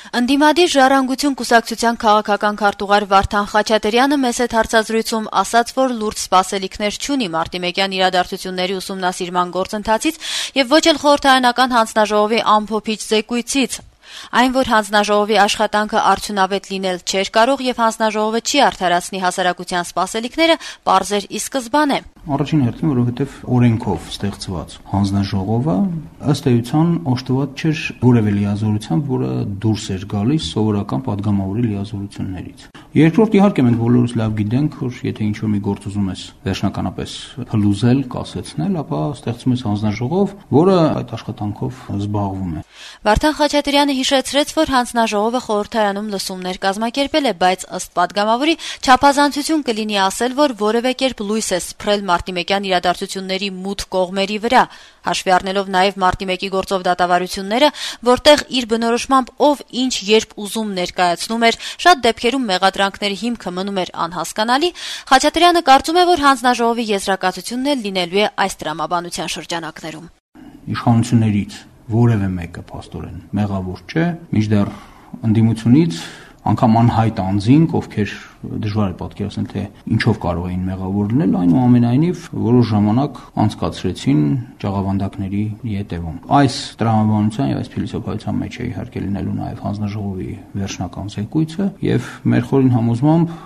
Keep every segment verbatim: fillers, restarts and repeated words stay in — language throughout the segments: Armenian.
Ընդդիմադիր ժառանգություն կուսակցության քաղաքական քարտուղար Վարդան Խաչատրյանը մեծ հետ հարցազրույցում ասաց, որ լուրջ սպասելիքներ չունի մարտիմեկյան իրադարձությունների ուսումնասիրման գործընթացից եւ ոչ էլ խորհրդարանական հանձնաժողովի ամփոփիչ զեկույցից։ Այն, որ հանձնաժողովի աշխատանքը արդյունավետ լինել չէր կարող եւ հանձնաժողովը չի արդարացնի հասարակության սպասելիքները, պարզ էր ի սկզբանե։ Առաջին հերթին, որովհետև օրենքով ստեղծված հանձնաժողովը ըստ էության օժտված չէր որևէ լիազորությամբ, որը դուրս էր գալիս սովորական падգամավորի լիազորություններից։ Երկրորդ, իհարկե մենք բոլորս լավ գիտենք, որ եթե ինչ-որ մի գործ ուզում ես վերջնականապես փլուզել, կասեցնել, ապա ստեղծում ես հանձնաժողով, որը այդ աշխատանքով զբաղվում է։ Վարդան Խաչատրյանը հիշեցրեց, որ հանձնաժողովը խորհրդարանում լսումներ կազմակերպել է, բայց ըստ падգամավորի չափազանցություն կլինի ասել, որ որևէ կերպ լույս է սփռել մարտիմեկյան իրադարձությունների մութ կողմերի վրա, հաշվի առնելով նաև մարտի մեկի գործով դատավարությունները, որտեղ իր բնորոշմամբ ով ինչ երբ ուզում ներկայացնում էր, շատ դեպքերում մեղադրանքների հիմքը մնում էր անհասկանալի, Խաչատրյանը կարծում է, որ հանձնաժողովի եզրակացությունն էլ լինելու է այս տրամաբանության շրջանակներում։ Իշխանություններից որևէ մեկը փաստորեն մեղավոր չէ, մինչդեռ ընդդիմությունից անգամ անհայտ անձինք, ովքեր դժվար է պատկերացնել, թե ինչով կարող էին մեղավոր լինել, այնուամենայնիվ որոշ ժամանակ անցկացրեցին ճաղավանդակների ետևում։ Այս տրամաբանության եւ այս փիլիսոփայության մեջ է իհարկե լինելու նաեւ հանձնաժողովի վերջնական զեկույցը եւ մեր խորին համոզմամբ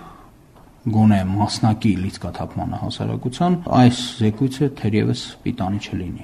գոնե մասնակի լիցքաթափմանը հասարակության այս զեկույցը թերևս պիտանի չլինի։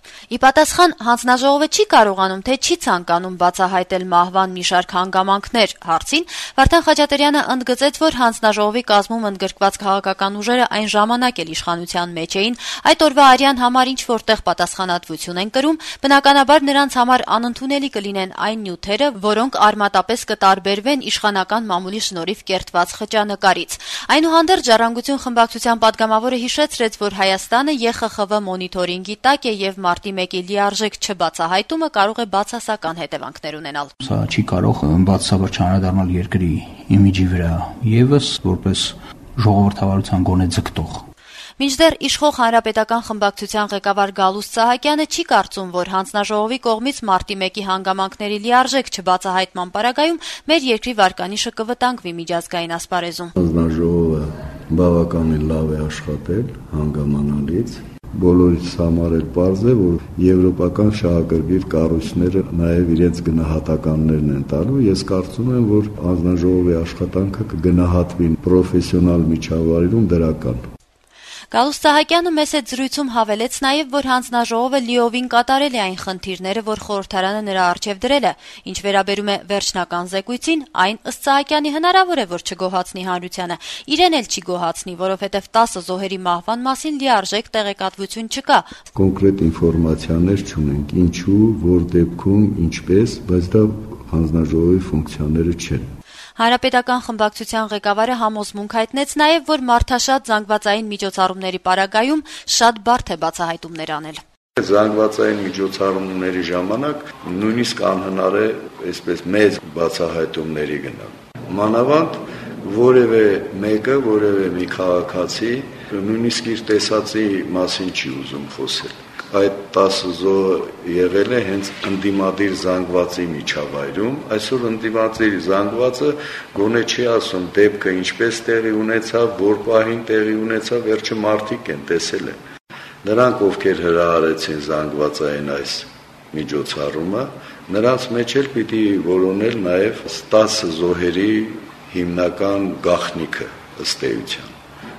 Ի պատասխան հանձնաժողովը չի կարողանում, թե չի ցանկանում բացահայտել մահվան մի շարք հանգամանքներ հարցին, Վարդան Խաչատրյանը ընդգծեց, որ հանձնաժողովի կազմում ընդգրկված քաղաքական ուժերը այն ժամանակ էլ իշխանության մեջ էին, այդ օրվա արյան համար ինչ որտեղ պատասխանատվություն են կրում, բնականաբար նրանց համար անընդունելի կլինեն այն նյութերը, որոնք արմատապես կտարբերվեն իշխանական մամուլի շնորհիվ կերտված խճանկարից։ Այնուհանդերձ Ժառանգություն խմբակցության падգամավորը հիշեցրեց, որ Հայաստանը Է Խ Խ V մոնիթորինգի տակ է եւ մարտի մեկի լիարժեք չբացահայտումը կարող է բացասական հետևանքներ ունենալ։ Սա չի կարող բացասաբար չանդրադառնալ երկրի իմիջի վրա եւս որպես ժողովրդավարության գոնե ձգտող։ Մինչդեռ իշխող հանրապետական խմբակցության ղեկավար Գալուստ Սահակյանը չի կարծում, որ հանձնաժողովի կողմից մարտի մեկի հանգամանքների լիարժեք չբացահայտման պարագայում մեր երկրի վարկանիշը կվտանգվի միջազգային ասպարեզում։ Հանձնաժողովը բավականին լավ է աշխատել հանգամանալից։ Բոլորից համար էլ պարզ է, որ եվրոպական շահագրգիռ կառույցները նաև իրենց գնահատականներն են տալու։ Ես կարծում եմ, որ հանձնաժողովի աշխատանքը կգնահատվի պրոֆեսիոնալ միջավայրում դրական։ Գալուստ Սահակյանը մեծ հետ զրույցում հավելեց նաև, որ հանձնաժողովը լիովին կատարել է այն խնդիրները, որ խորհրդարանը նրա առջև դրել է, ինչ վերաբերում է վերջնական զեկույցին, այն ըստ Սահակյանի հնարավոր է, որ չգոհացնի հանրությանը, իրեն էլ չի գոհացնի, որովհետև տասը զոհերի մահվան մասին լիարժեք տեղեկատվություն չկա։ Կոնկրետ ինֆորմացիաներ չունենք, ինչու, որ դեպքում, ինչպես, բայց դա հանձնաժողովի ֆունկցիաները չեն։ Հանրապետական խմբակցության ղեկավարը համոզմունք հայտնեց նաև, որ մարդաշատ զանգվածային միջոցառումների պարագայում շատ բարդ է բացահայտումներ անել։ Զանգվածային միջոցառումների ժամանակ նույնիսկ անհնար է այսպես մեծ բացահայտումների գնալ։ Մանավանդ որևէ մեկը, որևէ մի քաղաքացի նույնիսկ իր տեսածի մասին չի ուզում խոսել։ Այդ տասը զոհը եղել է հենց ընդդիմադիր զանգվածի միջավայրում, այսօր ընդդիմադիր զանգվածը գոնե չի ասում դեպքը ինչպես տեղի ունեցավ, որ պահին տեղի ունեցավ, վերջը մարդիկ են տեսել են։ Նրանք, ովքեր հրահարեցին զանգվածային այս միջոցառումը, նրանց մեջ էլ պիտի որոնել նաև տասը զոհերի հիմնական գաղտնիքը ըստ էության,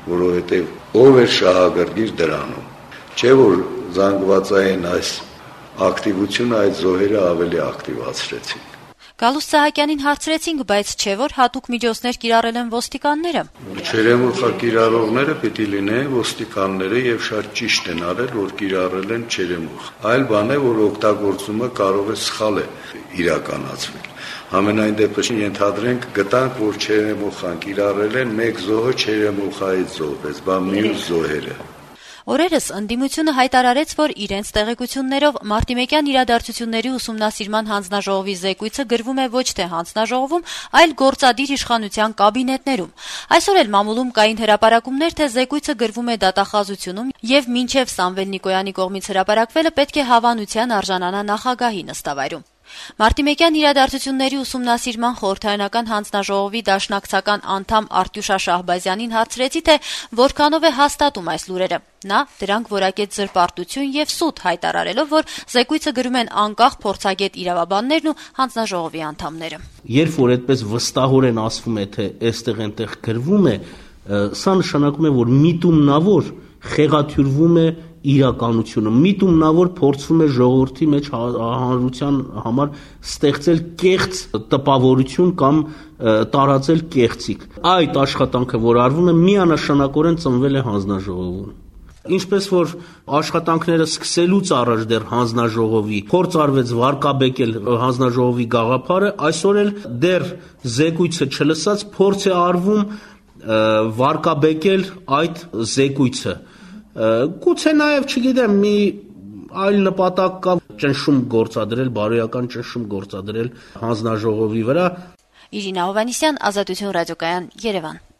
որովհետև ով էր շահագրգիռ դրանում, չէ որ զանգվածային այս ակտիվությունը այդ զոհերը ավելի ակտիվացրեցին։ Գալուստ Սահակյանին հարցրեցինք, բայց չէ որ հատուկ միջոցներ կիրառել են ոստիկանները։ Չերեմուխա կիրառողները պիտի լինեն ոստիկանները եւ շատ ճիշտ են արել, որ կիրառել են չերեմուխ։ Այլ բան է, որ օգտագործումը կարող է սխալ է իրականացվել։ Համենայն դեպքում ենթադրենք գտանք, որ չերեմուխան կիրառել են, մեկ զոհը չերեմուխայից զոհվեց, բան մյուս զոհերը։ Օրերս ընդդիմությունը հայտարարեց, որ իրենց տեղեկություններով մարտիմեկյան իրադարձությունների ուսումնասիրման հանձնաժողովի զեկույցը գրվում է ոչ թե հանձնաժողովում, այլ գործադիր իշխանության կաբինետներում։ Այսօր էլ մամուլում կային հրապարակումներ, թե զեկույցը գրվում է դատախազությունում եւ մինչեւ Սամվել Նիկոյանի կողմից հրապարակվելը պետք է հավանության արժանանա նախագահի նստավայրում։ Մարտիմեկյան իրադարձությունների ուսումնասիրման խորհրդարանական հանձնաժողովի դաշնակցական անդամ Արտյուշա Շահբազյանին հարցրեցի, թե որքանով է հաստատում այս լուրերը։ Նա դրանք որակեց զրպարտություն եւ սուտ, հայտարարելով, որ զեկույցը գրում են անկախ փորձագետ իրավաբաններն ու հանձնաժողովի անդամները։ Երբ որ այդպես վստահորեն ասվում է, թե այստեղ այնտեղ գրվում է, սա նշանակում է, որ միտումնավոր խեղաթյուրվում է իրականությունը, միտումնավոր փորձվում է ժողովրդի մեջ հանրության համար ստեղծել կեղծ տպավորություն կամ տարածել կեղծիք։ Այդ աշխատանքը, որ արվում է, միանշանակորեն ծնվել է հանձնաժողովում։ Ինչպես որ աշխատանքները սկսելուց առաջ դեռ հանձնաժողովի փորձ արվեց վարկաբեկել հանձնաժողովի գաղափարը, այսօր էլ դեռ զեկույցը չլսած փորձ է արվում վարկաբեկել այդ զեկույցը։ Գուցե նաև, չգիտեմ, մի այլ նպատակ կա ճնշում գործադրել, բարոյական ճնշում գործադրել հանձնաժողովի վրա։ Իրինա Հովհաննիսյան, Ազատություն ռադիոկայան, Երևան։